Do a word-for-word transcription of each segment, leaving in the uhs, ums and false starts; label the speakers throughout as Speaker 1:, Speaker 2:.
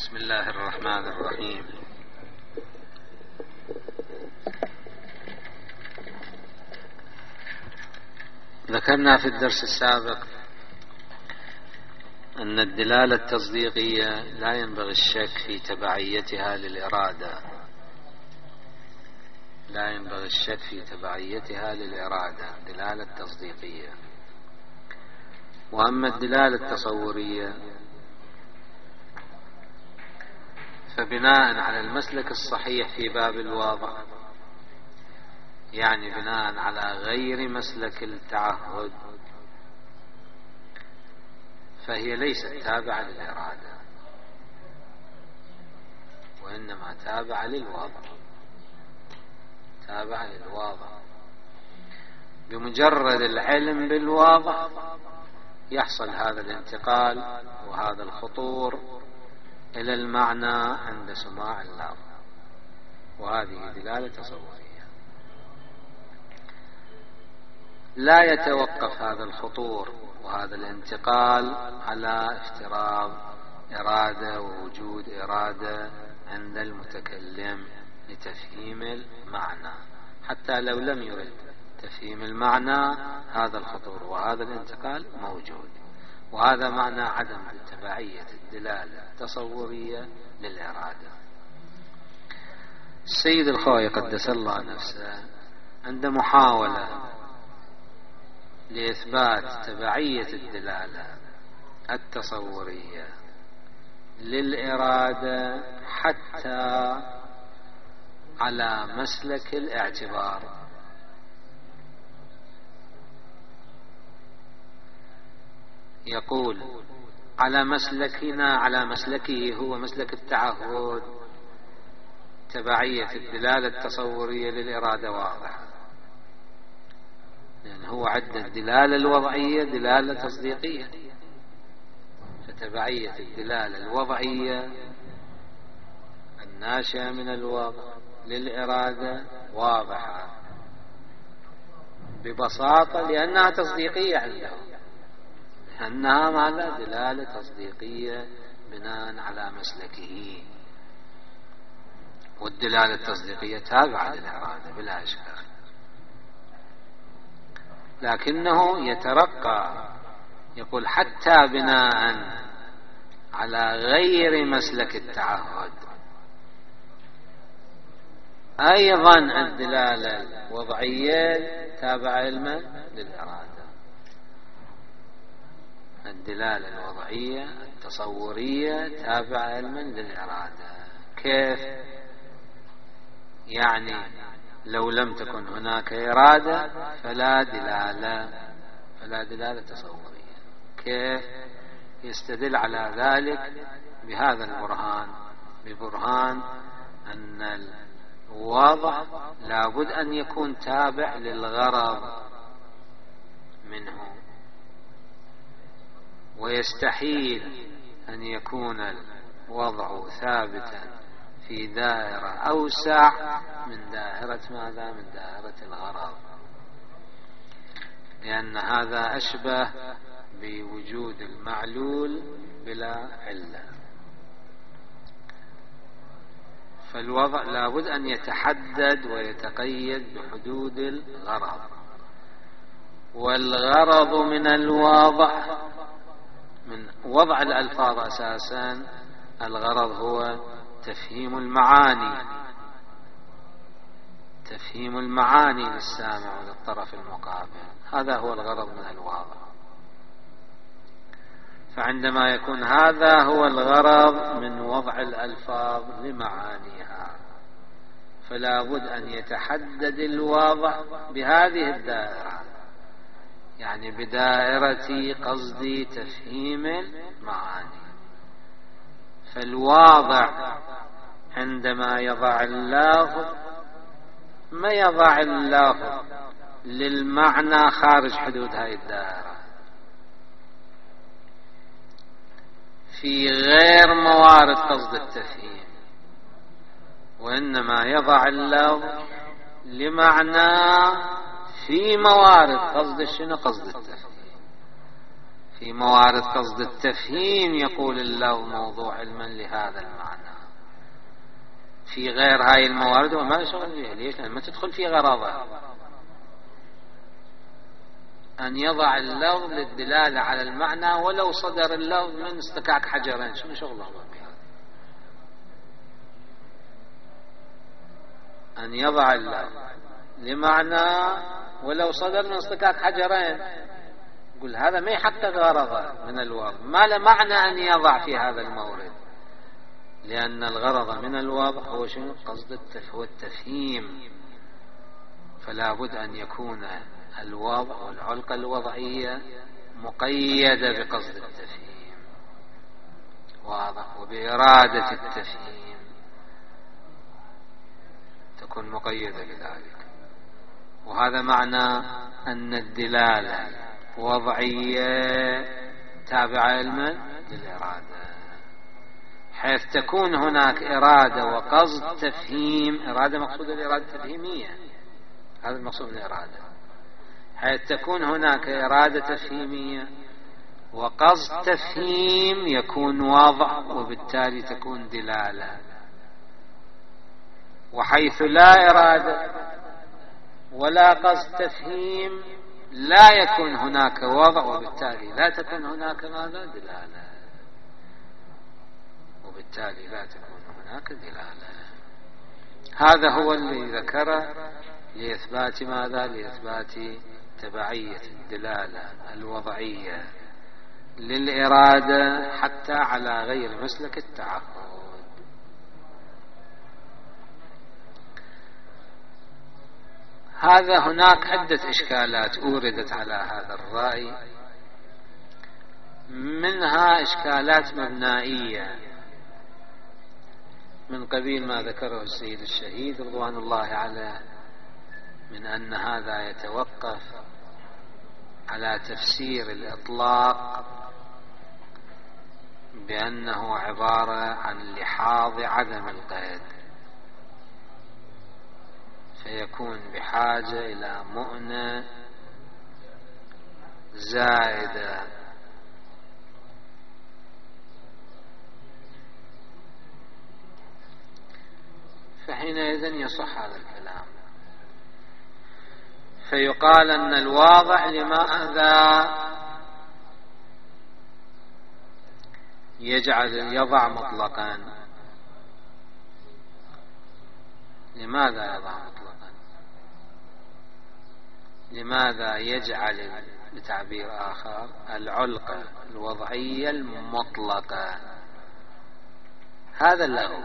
Speaker 1: بسم الله الرحمن الرحيم. ذكرنا في الدرس السابق أن الدلالة التصديقية لا ينبغي الشك في تبعيتها للإرادة لا ينبغي الشك في تبعيتها للإرادة دلالة تصديقية. وأما الدلالة التصورية فبناء على المسلك الصحيح في باب الواضح، يعني بناء على غير مسلك التعهد، فهي ليست تابعة للإرادة وإنما تابعة للواضح تابعة للواضح. بمجرد العلم بالواضح يحصل هذا الانتقال وهذا الخطور إلى المعنى عند سماع اللفظ، وهذه دلالة تصورية. لا يتوقف هذا الخطور وهذا الانتقال على افتراض إرادة ووجود إرادة عند المتكلم لتفهيم المعنى، حتى لو لم يرد تفهيم المعنى هذا الخطور وهذا الانتقال موجود. وهذا معنى عدم تبعية الدلالة التصورية للإرادة. السيد الخوئي قدس الله نفسه عند محاولة لإثبات تبعية الدلالة التصورية للإرادة حتى على مسلك الاعتبار، يقول على مسلكنا على مسلكه هو مسلك التعهد تبعية الدلالة التصورية للإرادة واضحة، لأن يعني هو عد الدلالة الوضعية دلالة تصديقية، فتبعية الدلالة الوضعية الناشئة من الوضع للإرادة واضحة ببساطة، لأنها تصديقية عندهم، أنها معنى دلالة تصديقية بناء على مسلكه. والدلالة التصديقية تابعة للإرادة بلا إشكال، لكنه يترقى يقول حتى بناء على غير مسلك التعهد أيضا الدلالة الوضعية تابعة علما للإرادة. الدلالة الوضعية التصورية تابعة علما للإرادة. كيف؟ يعني لو لم تكن هناك إرادة فلا دلالة فلا دلالة تصورية. كيف؟ يستدل على ذلك بهذا البرهان، ببرهان أن الوضع لابد أن يكون تابع للغرض منه، ويستحيل أن يكون الوضع ثابتا في دائرة أوسع من دائرة ماذا؟ من دائرة الغرض، لأن هذا أشبه بوجود المعلول بلا علة. فالوضع لابد أن يتحدد ويتقيد بحدود الغرض، والغرض من الوضع من وضع الألفاظ أساسا الغرض هو تفهيم المعاني تفهيم المعاني للسامع وللطرف المقابل، هذا هو الغرض من الوضع. فعندما يكون هذا هو الغرض من وضع الألفاظ لمعانيها فلا بد أن يتحدد الوضع بهذه الدائرة، يعني بدائرة قصد تفهيم المعاني. فالواضع عندما يضع اللفظ ما يضع اللفظ للمعنى خارج حدود هذه الدائرة، في غير موارد قصد التفهيم، وإنما يضع اللفظ لمعنى في موارد قصد الشنو؟ قصد التفهيم. في موارد قصد التفهيم يقول اللفظ موضوع علما لهذا المعنى. في غير هاي الموارد وما يشغل بها. ليش؟ لأن ما تدخل في غرضه. أن يضع اللفظ للدلالة على المعنى ولو صدر اللفظ من استكاك حجرين، شنو شغله بها؟ أن يضع اللفظ لمعنى ولو صدر من استكاك حجرين، يقول هذا ما يحقق غرضه من الوضع، ما له معنى أن يضع في هذا المورد، لأن الغرض من الوضع هو شنو؟ قصد التف... هو التفهيم. فلا بد أن يكون الوضع والعلقة الوضعية مقيدة بقصد التفهيم، واضح، وبإرادة التفهيم تكون مقيدة بذلك. وهذا معنى أن الدلالة وضعية تابعة علما للإرادة، حيث تكون هناك إرادة وقصد تفهيم. إرادة مقصودة الإرادة التفهيمية، هذا المقصود بالإرادة. حيث تكون هناك إرادة تفهيمية وقصد تفهيم يكون وضع، وبالتالي تكون دلالة. وحيث لا إرادة ولا قصد تفهيم لا يكون هناك وضع، وبالتالي لا تكون هناك ماذا؟ دلالة، وبالتالي لا تكون هناك دلالة. هذا هو اللي ذكره لإثبات ماذا؟ لإثبات تبعية الدلالة الوضعية للإرادة حتى على غير مسلك التعقد. هذا هناك عدة إشكالات أوردت على هذا الرأي، منها إشكالات مبنائية من قبيل ما ذكره السيد الشهيد رضوان الله عليه، من أن هذا يتوقف على تفسير الإطلاق بأنه عبارة عن لحاظ عدم القيد، فيكون بحاجة إلى مؤنة زائدة. فحينئذ يصح هذا الكلام، فيقال أن الواضع لماذا يجعل يضع مطلقا؟ لماذا يضع مطلقا؟ لماذا يجعل بتعبير آخر العلقة الوضعية المطلقة؟ هذا اللغو،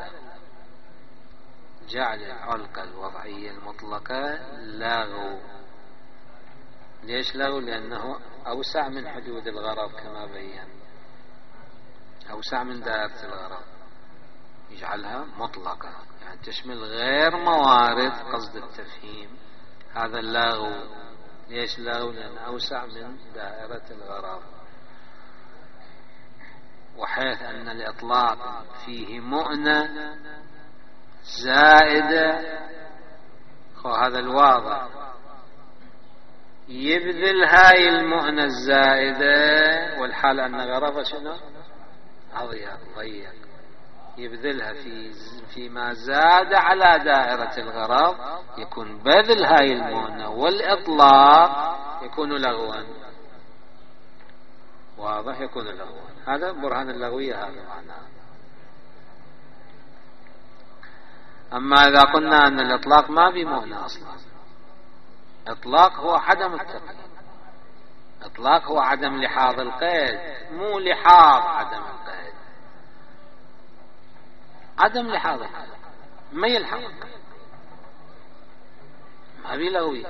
Speaker 1: جعل العلقة الوضعية المطلقة لغو. ليش لغو؟ لأنه أوسع من حدود الغرض كما بين، أوسع من دائرة الغرض، يجعلها مطلقة يعني تشمل غير موارد قصد التفهيم. هذا اللغو. ليش لغو؟ لأنه أوسع من دائرة الغرض. وحيث أن الإطلاق فيه مؤنة زائدة، هذا الواضع يبذل هاي المؤنة الزائدة، والحال أن غرض شنو؟ أضيق ضيق، يبذلها في فيما زاد على دائرة الغرض، يكون بذل هاي المؤنة والإطلاق يكون لغوا. واضح؟ يكون لغوا. هذا برهان اللغوية، هذا معناه. أما إذا قلنا أن الإطلاق ما بمؤنة أصلا، إطلاق هو عدم التقييد، إطلاق هو عدم لحاظ القيد، مو لحاظ عدم القيد. عدم لحاظ القيد ما يلحظ القيد، ما بلغوي.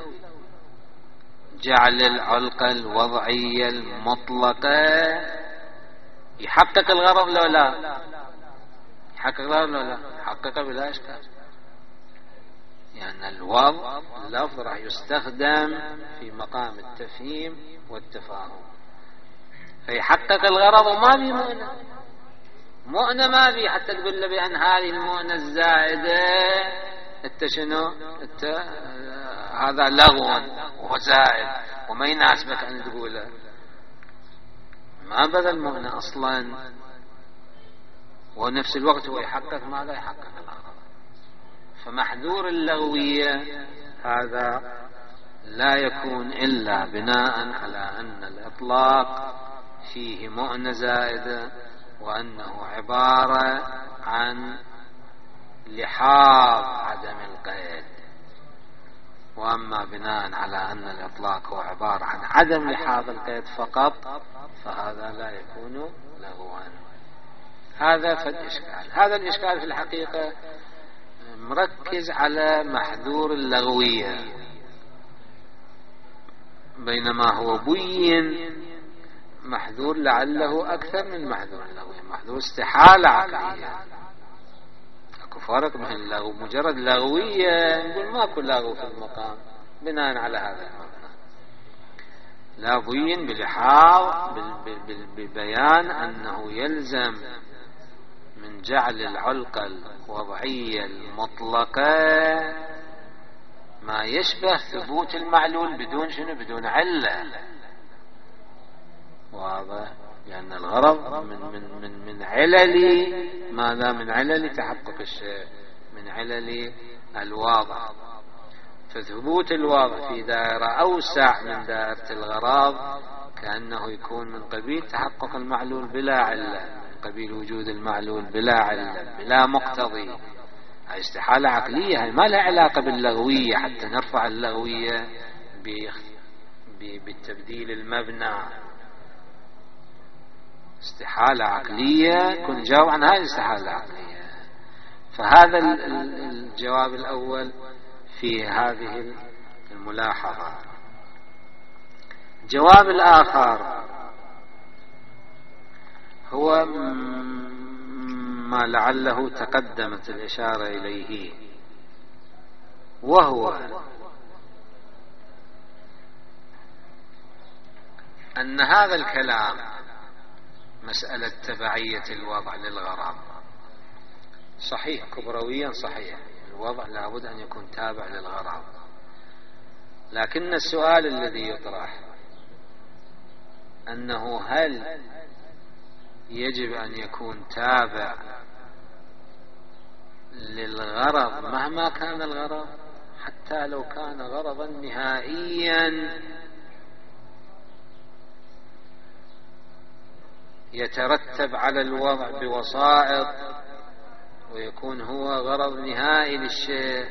Speaker 1: جعل العلقة الوضعية المطلقة يحقق الغرض لو لا؟ يحقق الغرض لو لا؟ يحقق بلا إشكال، يعني الوضع اللفظ راح يستخدم في مقام التفهيم والتفاهم، فيحقق الغرض وما بي مؤنة. مؤنة ما بي حتى تقول له بأن هذه المؤنة الزائدة انت شنو انت هذا لغو وزائد وما يناسبك أن تقوله. ما بذل معنى أصلا، ونفس الوقت هو يحقق ماذا؟ يحقق الغرض. فمحذور اللغوية هذا لا يكون إلا بناء على أن الإطلاق فيه مؤنة زائدة، وأنه عبارة عن لحاظ عدم القيد. وأما بناء على أن الإطلاق هو عبارة عن عدم لحاظ القيد فقط، فهذا لا يكون لغوا. هذا في الإشكال. هذا الإشكال في الحقيقة مركز على محذور اللغوية، بينما هو بين محذور لعله أكثر من محذور اللغوية. محذور استحالة عقلية، اكو فرق بين اللغو مجرد لغوية نقول ماكو لغو في المقام بناء على هذا المبنى، لا بين بلحاظ ببيان أنه يلزم من جعل العلقة الوضعية المطلقة ما يشبه ثبوت المعلول بدون شنو؟ بدون علة. واضح؟ لأن الغرض من من من من علل ماذا؟ من علل تحقق الشيء، من علل الواضع. فثبوت الواضع في دائرة أوسع من دائرة الغرض كأنه يكون من قبيل تحقق المعلول بلا علة، من قبيل وجود المعلول بلا علة بلا مقتضي. هاي استحالة عقلية، هاي ما لها علاقة باللغوية حتى نرفع اللغوية بالتبديل المبنى. استحالة عقلية كن جاوب عن هذه الاستحالة العقلية. فهذا الجواب الأول في هذه الملاحظة. الجواب الآخر هو ما لعله تقدمت الإشارة إليه، وهو أن هذا الكلام مسألة تبعية الوضع للغرض صحيح، كبرويا صحيح، الوضع لابد أن يكون تابع للغرض، لكن السؤال الذي يطرح أنه هل يجب أن يكون تابع للغرض مهما كان الغرض، حتى لو كان غرضا نهائيا يترتب على الوضع بوسائط ويكون هو غرض نهائي للشيء.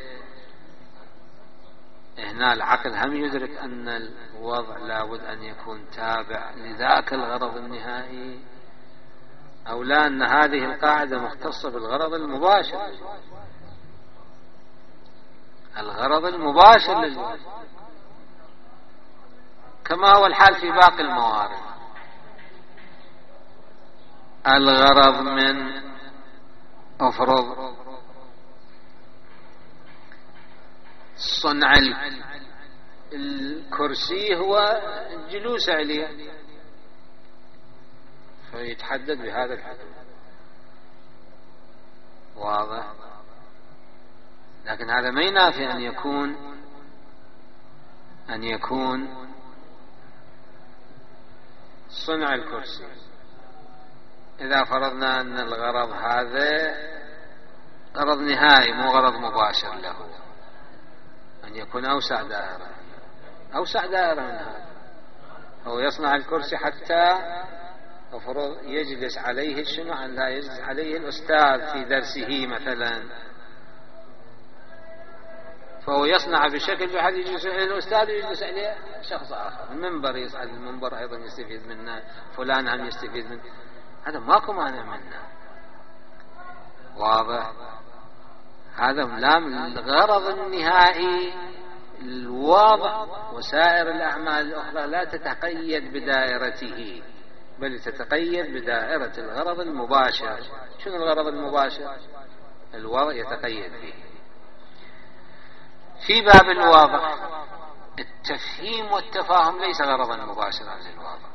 Speaker 1: هنا العقل هم يدرك أن الوضع لابد أن يكون تابع لذاك الغرض النهائي، أو لا أن هذه القاعدة مختصة بالغرض المباشر، الغرض المباشر للوضع، كما هو الحال في باقي الموارد. الغرض من أفرض صنع الكرسي هو الجلوس عليه، فيتحدد بهذا الحدود. واضح؟ لكن هذا ما ينافي أن يكون أن يكون صنع الكرسي، إذا فرضنا أن الغرض هذا غرض نهائي مو غرض مباشر له، أن يكون أوسع دائرة، أوسع دائرة من هذا. هو يصنع الكرسي حتى المفروض يجلس عليه شنو؟ أن لا يجلس عليه الأستاذ في درسه مثلا، فهو يصنع بشكل بحيث يجلس عليه الأستاذ ويجلس عليه شخص آخر، المنبر يصعد المنبر أيضا يستفيد منه، فلان هم يستفيد منه، هذا ماكو مانع منه. واضح؟ هذا لا من الغرض النهائي الواضح. وسائر الأعمال الأخرى لا تتقيد بدائرته، بل تتقيد بدائرة الغرض المباشر. شنو الغرض المباشر؟ الوضع يتقيد به. في باب الواضح التفهيم والتفاهم ليس غرضا مباشرا للواضع.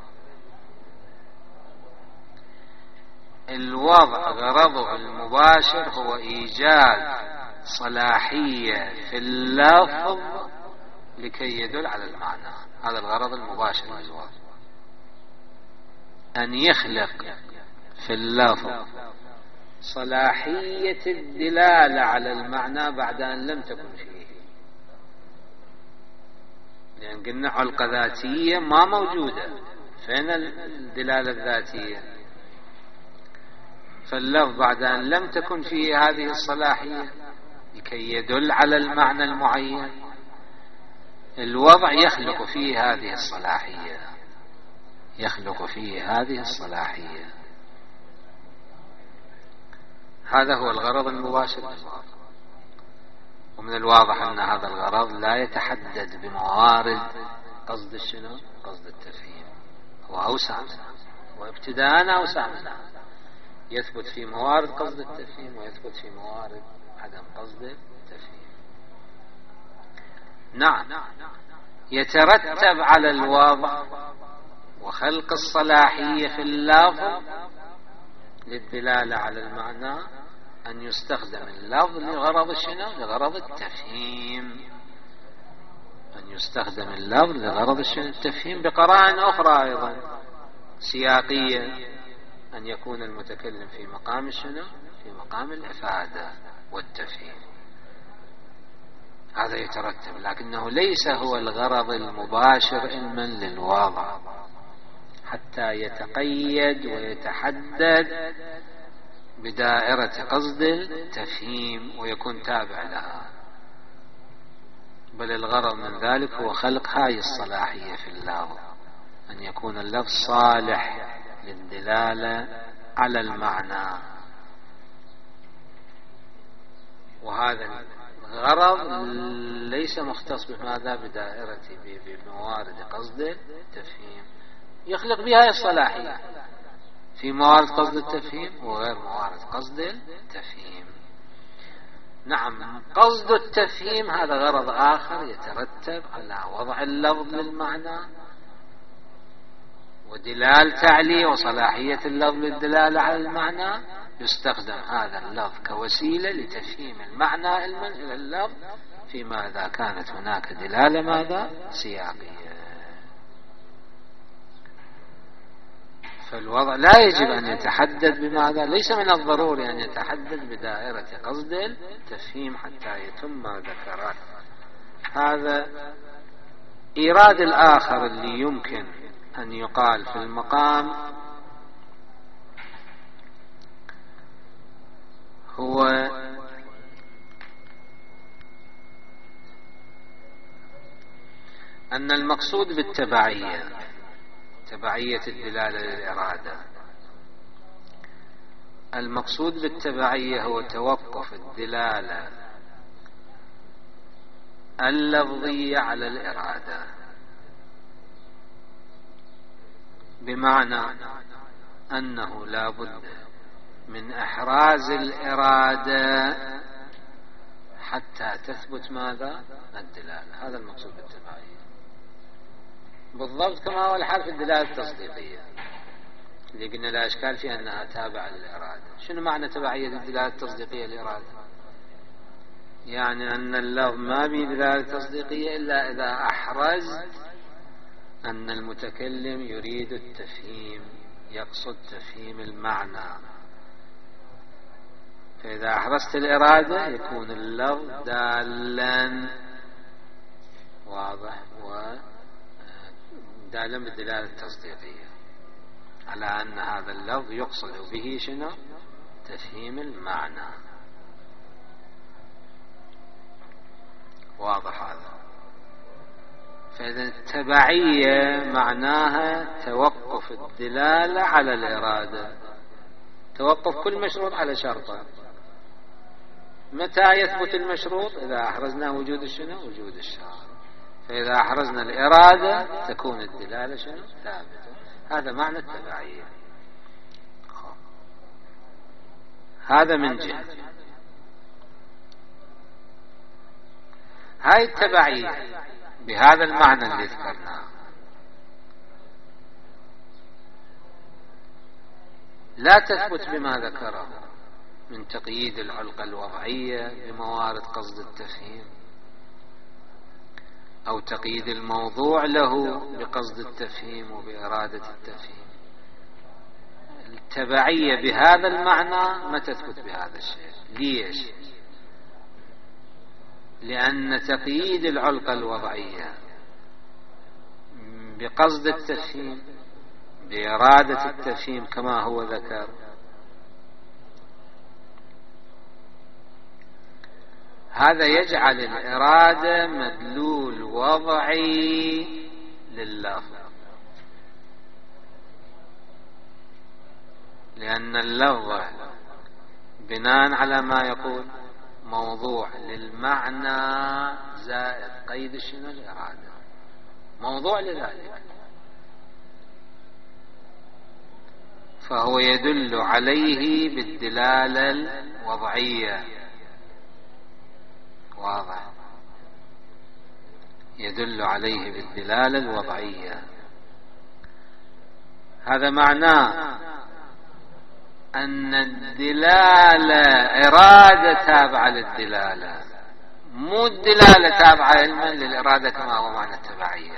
Speaker 1: الوضع غرضه المباشر هو إيجاد صلاحية في اللفظ لكي يدل على المعنى، هذا الغرض المباشر للوضع. أن يخلق في اللفظ صلاحية الدلالة على المعنى بعد أن لم تكن فيه، لأن قلنا علقة ذاتية ما موجودة، فين الدلالة الذاتية؟ فاللفظ بعد أن لم تكن فيه هذه الصلاحية لكي يدل على المعنى المعين، الوضع يخلق فيه هذه الصلاحية، يخلق فيه هذه الصلاحية. هذا هو الغرض المباشر للوضع. ومن الواضح أن هذا الغرض لا يتحدد بموارد قصد الشنو؟ قصد التفهيم، هو أوسع منها، وابتداء أوسع منها، يثبت في موارد قصد التفهيم ويثبت في موارد عدم قصد التفهيم. نعم، يترتب على الوضع وخلق الصلاحية في اللفظ للدلالة على المعنى أن يستخدم اللفظ لغرض الشنو؟ لغرض التفهيم، أن يستخدم اللفظ لغرض الشنو؟ التفهيم، بقرائن أخرى أيضا سياقية، أن يكون المتكلم في مقام الشنو؟ في مقام الإفادة والتفهيم. هذا يترتب، لكنه ليس هو الغرض المباشر علما للوضع حتى يتقيد ويتحدد بدائرة قصد التفهيم ويكون تابع لها، بل الغرض من ذلك هو خلق هذه الصلاحية في اللفظ، أن يكون اللفظ صالح للدلالة على المعنى. وهذا الغرض ليس مختص بماذا؟ بدائرة بموارد قصد التفهيم، يخلق بها الصلاحية في موارد قصد التفهيم وغير موارد قصد التفهيم. نعم، قصد التفهيم هذا غرض آخر يترتب على وضع اللفظ للمعنى ودلالة عليه وصلاحية اللفظ للدلالة على المعنى. يستخدم هذا اللفظ كوسيلة لتفهيم المعنى علما إلى اللفظ فيما إذا كانت هناك دلالة ماذا؟ سياقية. فالوضع لا يجب أن يتحدد بماذا؟ ليس من الضروري أن يتحدد بدائرة قصد التفهيم حتى يتم ما ذكره. هذا إيراد الآخر اللي يمكن أن يقال في المقام هو أن المقصود بالتبعية، تبعية الدلالة للإرادة، المقصود بالتبعية هو توقف الدلالة اللفظية على الإرادة، بمعنى أنه لا بد من إحراز الإرادة حتى تثبت ماذا؟ الدلالة. هذا المقصود بالتبعية بالضبط كما هو الحال في الدلالة التصديقية اللي قلنا لا إشكال في أنها تابعة للإرادة. شنو معنى تبعية الدلالة التصديقية للإرادة؟ يعني أن اللفظ ما به دلالة تصديقية إلا إذا أحرزت أن المتكلم يريد التفهيم، يقصد تفهيم المعنى. فإذا أحرزت الإرادة يكون اللفظ دالا واضح ودالا بالدلالة التصديقية على أن هذا اللفظ يقصد به شنو؟ تفهيم المعنى. واضح هذا؟ فإذا التبعية معناها توقف الدلالة على الإرادة، توقف كل مشروط على شرطه. متى يثبت المشروط؟ إذا أحرزنا وجود الشنو؟ وجود الشرط. فإذا أحرزنا الإرادة تكون الدلالة شنو؟ ثابتة. هذا معنى التبعية. هذا من جهة. هاي التبعية بهذا المعنى اللي ذكرناه لا تثبت بما ذكره من تقييد العلقة الوضعية بموارد قصد التفهيم أو تقييد الموضوع له بقصد التفهيم وبإرادة التفهيم. التبعية بهذا المعنى ما تثبت بهذا الشيء. ليش؟ لأن تقييد العلقة الوضعية بقصد التفهيم بإرادة التفهيم كما هو ذكر، هذا يجعل الإرادة مدلول وضعي لللفظ، لأن اللفظ بناء على ما يقول موضوع للمعنى زائد قيد شنو الإرادة، موضوع لذلك، فهو يدل عليه بالدلالة الوضعية. واضح؟ يدل عليه بالدلالة الوضعية. هذا معناه أن الدلالة إرادة تابعة للدلالة، مو الدلالة تابعة علما للإرادة كما هو معنى التبعية.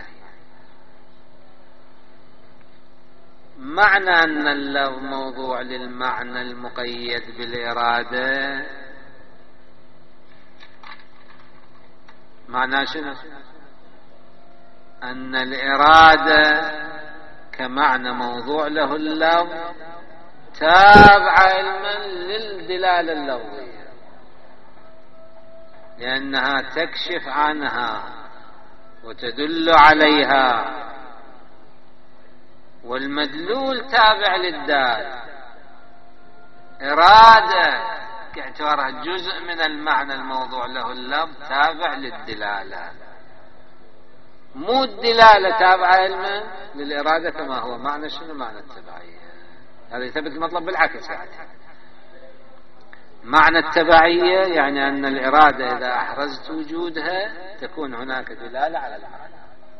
Speaker 1: معنى أن اللفظ موضوع للمعنى المقيد بالإرادة معنى شنو؟ أن الإرادة كمعنى موضوع له اللفظ تابع علما للدلالة اللفظية، لأنها تكشف عنها وتدل عليها، والمدلول تابع للدال. إرادة باعتبارها جزء من المعنى الموضوع له اللفظ تابع للدلالة، مو الدلالة تابعة علما للإرادة كما هو معنى شنو معنى التبعية. هذا يثبت المطلب بالعكس، يعني معنى التبعية يعني أن الإرادة إذا أحرزت وجودها تكون هناك دلالة على المعنى،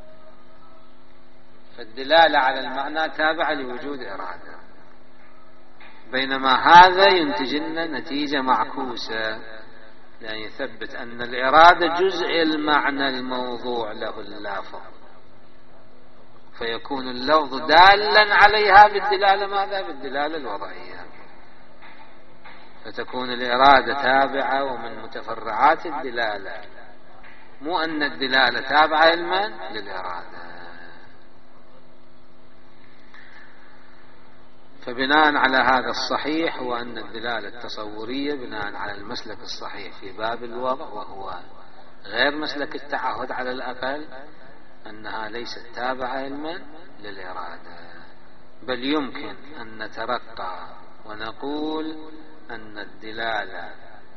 Speaker 1: فالدلالة على المعنى تابعة لوجود إرادة، بينما هذا ينتج لنا نتيجة معكوسة، لأن يثبت أن الإرادة جزء المعنى الموضوع له اللافظ، فيكون اللفظ دالا عليها بالدلالة ماذا؟ بالدلالة الوضعية، فتكون الإرادة تابعة ومن متفرعات الدلالة، مو أن الدلالة تابعة علما للإرادة. فبناء على هذا الصحيح هو أن الدلالة التصورية بناء على المسلك الصحيح في باب الوضع، وهو غير مسلك التعهد على الأقل، أنها ليست تابعة علما للإرادة، بل يمكن أن نترقى ونقول أن الدلالة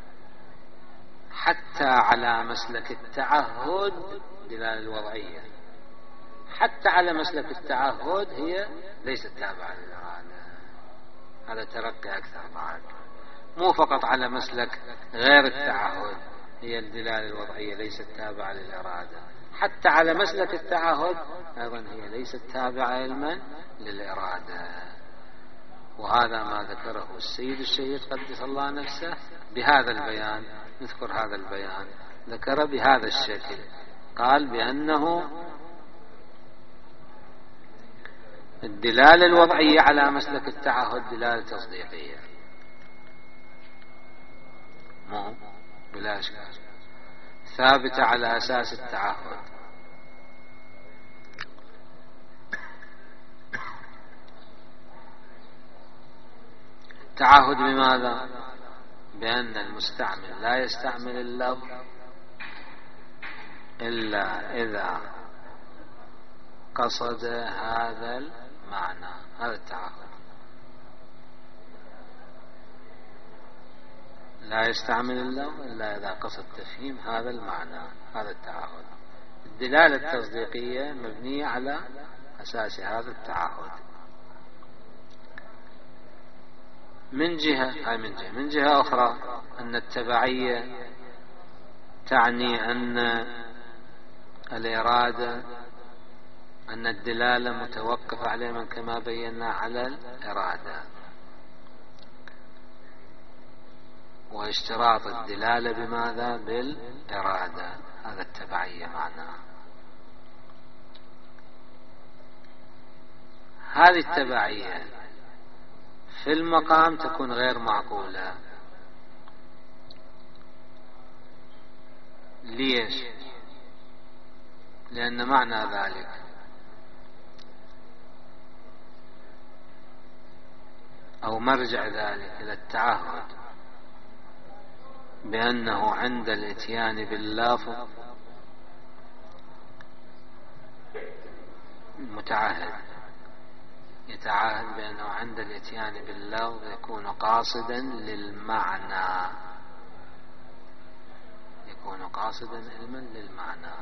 Speaker 1: حتى على مسلك التعهد دلالة الوضعية، حتى على مسلك التعهد هي ليست تابعة للإرادة. هذا ترقي أكثر بعد، مو فقط على مسلك غير التعهد هي الدلالة الوضعية ليست تابعة للإرادة، حتى على مسلك التعهد أيضا هي ليست تابعة علما للإرادة. وهذا ما ذكره السيد الشهيد قدس الله نفسه بهذا البيان. نذكر هذا البيان، ذكر بهذا الشكل، قال بأنه الدلالة الوضعية على مسلك التعهد دلالة تصديقية، مو بلا إشكال ثابتة على أساس التعهد. التعهد بماذا؟ بأن المستعمل لا يستعمل اللفظ إلا إذا قصد هذا المعنى، هذا التعهد. لا يستعمل اللفظ إلا إذا قصد تفهيم هذا المعنى، هذا التعهد. الدلالة التصديقية مبنية على أساس هذا التعهد. من جهة هاي من جهة من جهة أخرى أن التبعية تعني أن الإرادة أن الدلالة متوقفة عليه من كما بينا على الإرادة، واشتراط الدلالة بماذا؟ بالإرادة. هذا التبعية معناه. هذه التبعية في المقام تكون غير معقولة. ليش؟ لأن معنى ذلك أو مرجع ذلك إلى التعهد بأنه عند الاتيان باللفظ متعهد، يتعاهد بأنه عند الاتيان باللفظ يكون قاصدا للمعنى، يكون قاصدا علما للمعنى.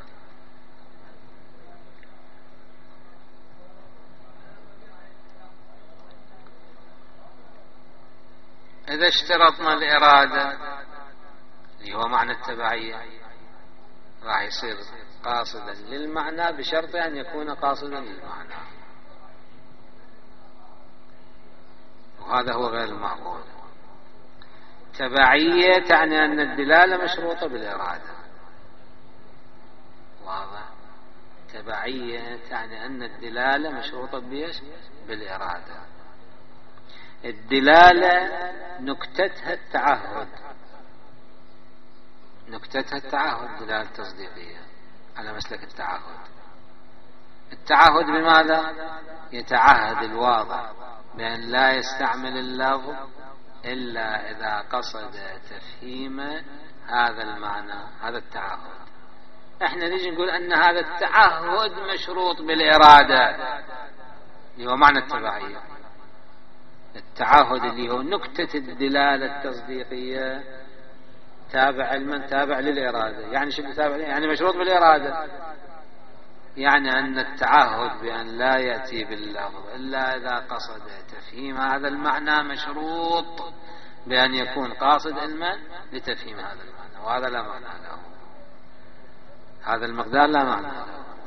Speaker 1: إذا اشترطنا الإرادة اللي هو معنى التبعية راح يصير قاصدا للمعنى بشرط أن يكون قاصدا للمعنى، وهذا هو غير المعقول. تبعية تعني أن الدلالة مشروطة بالإرادة، واضح؟ تبعية تعني أن الدلالة مشروطة بإيش؟ بالإرادة. الدلالة نكتتها التعهد، نكتتها التعهد، دلالة تصديقية على مسلك التعهد. التعهد بماذا؟ يتعهد الواضع بأن لا يستعمل اللفظ إلا إذا قصد تفهيم هذا المعنى، هذا التعهد. احنا نجي نقول أن هذا التعهد مشروط بالإرادة اللي هو معنى التبعية. التعهد اللي هو نكتة الدلالة التصديقية تابع لمن؟ تابع للإرادة. يعني شو تابع؟ يعني مشروط بالإرادة، يعني أن التعهد بأن لا يأتي باللفظ إلا إذا قصد تفهيم هذا المعنى مشروط بأن يكون قاصد علما لتفهيم هذا المعنى، وهذا لا معنى له، هذا المقدار لا معنى له.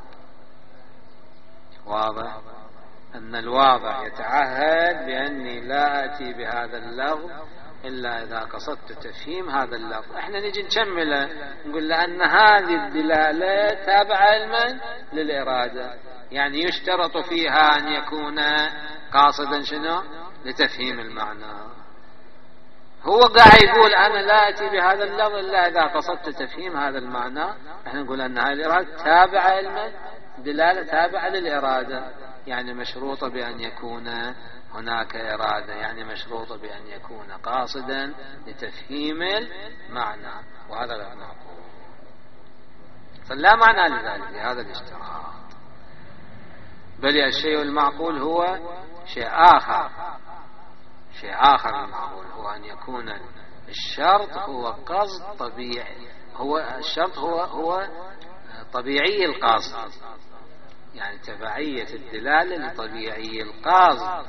Speaker 1: واضح؟ أن الواضع يتعهد بأني لا أتي بهذا اللفظ إلا إذا قصدت تفهيم هذا اللفظ. احنا نجي نكمله نقول لأن هذه الدلالة تابعة علما للإرادة، يعني يشترط فيها أن يكون قاصدا شنو؟ لتفهيم المعنى. هو قاعد يقول أنا لا أتي بهذا اللفظ إلا إذا قصدت تفهيم هذا المعنى، احنا نقول أن هذه الإرادة تابعة علما، دلالة تابعة للإرادة، يعني مشروطة بأن يكون هناك إرادة، يعني مشروطة بأن يكون قاصدا لتفهيم المعنى، وهذا لا معقول. فلا معنى لذلك لهذا الاشتراط، بل الشيء المعقول هو شيء آخر، شيء آخر المعقول هو أن يكون الشرط هو قصد طبيعي، هو الشرط هو هو طبيعي القصد، يعني تبعية الدلالة لطبيعي القصد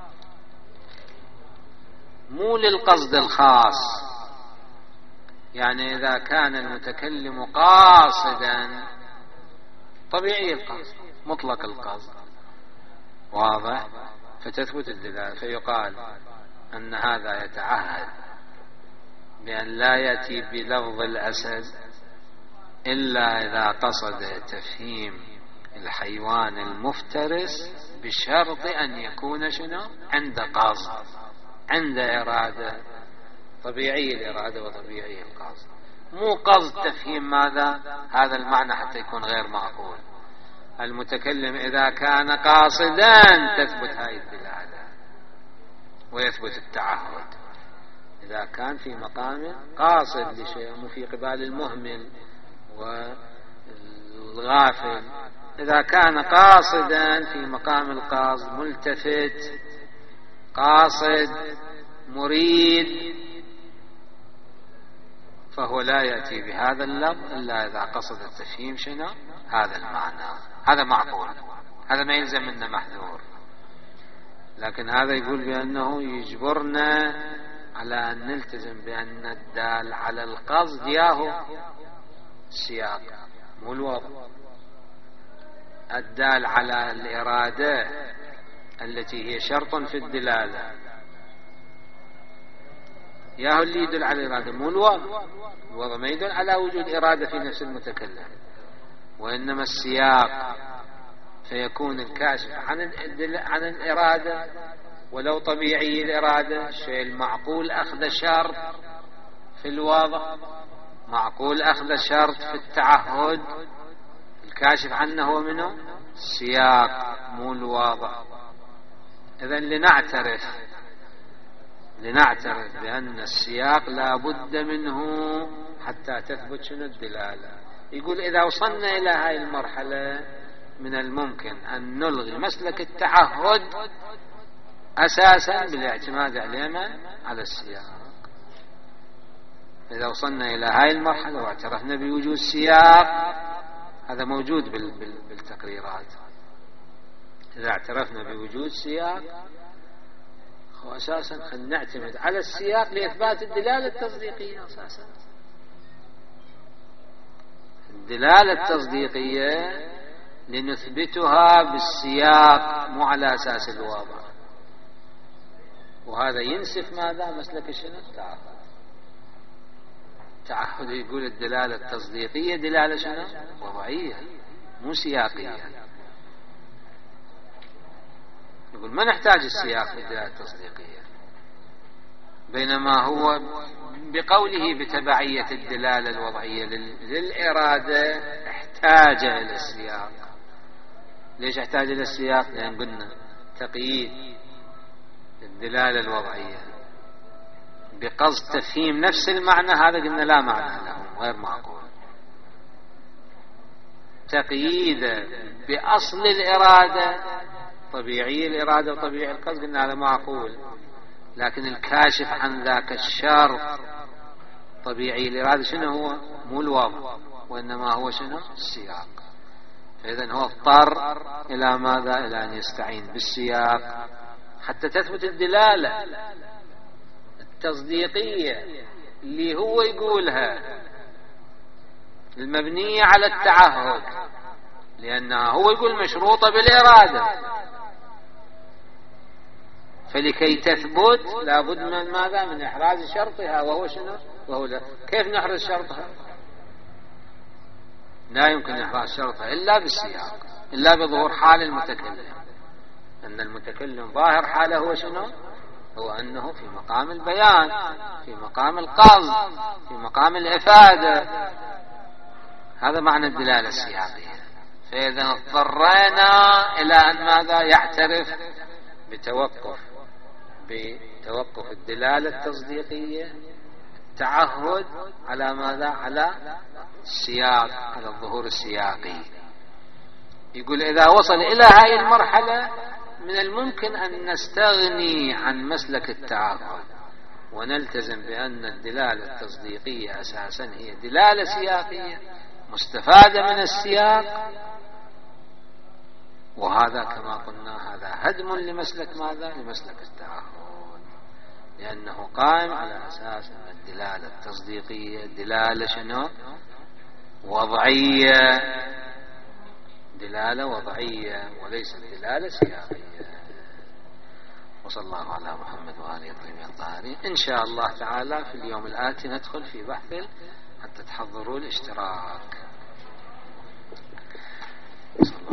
Speaker 1: مو للقصد الخاص. يعني إذا كان المتكلم قاصدا طبيعي القصد مطلق القصد، واضح؟ فتثبت الدلالة، فيقال أن هذا يتعهد بأن لا يأتي بلفظ الأسد إلا إذا قصد تفهيم الحيوان المفترس بشرط أن يكون شنو؟ عند قصد، عند إرادة، طبيعي الإرادة وطبيعي القصد، مو قصد تفهيم ماذا؟ هذا المعنى حتى يكون غير معقول. المتكلم إذا كان قاصدا تثبت هذه الدلالة ويثبت التعهد، إذا كان في مقام قاصد لشيء، مو في قبال المهمل والغافل. إذا كان قاصدا في مقام القصد، ملتفت، قاصد، مريد، فهو لا يأتي بهذا اللفظ إلا إذا قصد التفهيم شنو؟ هذا المعنى. هذا معقول، هذا ما يلزم منه محذور. لكن هذا يقول بأنه يجبرنا على أن نلتزم بأن الدال على القصد ياهو السياق مو الوضع، الدال على الإرادة التي هي شرط في الدلالة ياهو اللي يدل على الإرادة مو الوضع. الوضع ما يدل على وجود إرادة في نفس المتكلم، وإنما السياق، فيكون الكاشف عن عن الإرادة ولو طبيعي الإرادة الشيء المعقول أخذ شرط في الوضع، معقول أخذ شرط في التعهد، الكاشف عنه هو منه السياق مو الوضع. إذن لنعترف لنعترف بأن السياق لا بد منه حتى تثبت شنو الدلالة. يقول إذا وصلنا إلى هاي المرحلة من الممكن أن نلغي مسلك التعهد أساسا بالاعتماد عليه على السياق. إذا وصلنا إلى هاي المرحلة واعترفنا بوجود السياق، هذا موجود بالتقريرات، إذا اعترفنا بوجود السياق أساسا خلينا نعتمد على السياق لإثبات الدلالة التصديقية. أساسا الدلالة التصديقية لنثبتها بالسياق مو على أساس الوضع، وهذا ينسف ماذا؟ مسلك شنو؟ التعهد. التعهد يقول الدلالة التصديقية دلالة شنو؟ وضعية مو سياقية. يقول ما نحتاج السياق في الدلالة التصديقية، بينما هو بقوله بتبعية الدلالة الوضعية للإرادة احتاج إلى السياق. ليش احتاج إلى السياق؟ لأن قلنا تقييد الدلالة الوضعية بقصد تفهيم نفس المعنى، هذا قلنا لا معنى له، غير معقول. تقييد بأصل الإرادة، طبيعي الإرادة وطبيعي القصد، قلنا هذا معقول، لكن الكاشف عن ذاك الشرط طبيعي الإرادة شنو هو؟ مو الوضع، وإنما هو شنو؟ السياق. فإذن هو اضطر إلى ماذا؟ إلى أن يستعين بالسياق حتى تثبت الدلالة التصديقية اللي هو يقولها المبنية على التعهد، لأنها هو يقول مشروطة بالإرادة، فلكي تثبت لابد من ماذا؟ من إحراز شرطها، وهو شنو؟ وهو لا. كيف نحرز شرطها؟ لا يمكن إحراز شرطها إلا بالسياق، إلا بظهور حال المتكلم، أن المتكلم ظاهر حاله هو شنو؟ هو أنه في مقام البيان، في مقام القصد، في مقام الإفادة. هذا معنى الدلالة السياقية. فإذا اضطرينا إلى أن ماذا؟ يعترف بتوقف بتوقف الدلالة التصديقية، التعهد على ماذا؟ على السياق، على الظهور السياقي. يقول إذا وصل إلى هذه المرحلة من الممكن أن نستغني عن مسلك التعهد ونلتزم بأن الدلالة التصديقية أساسا هي دلالة سياقية مستفادة من السياق، وهذا كما قلنا هذا هدم لمسلك ماذا؟ لمسلك التعهد، لأنه قائم على أساس أن الدلالة التصديقية دلالة شنو؟ وضعية، دلالة وضعية وليس دلالة سياقية. وصلى الله على محمد وآله الطيبين الطاهرين. إن شاء الله تعالى في اليوم الآتي ندخل في بحث حتى تحضروا الاشتراك.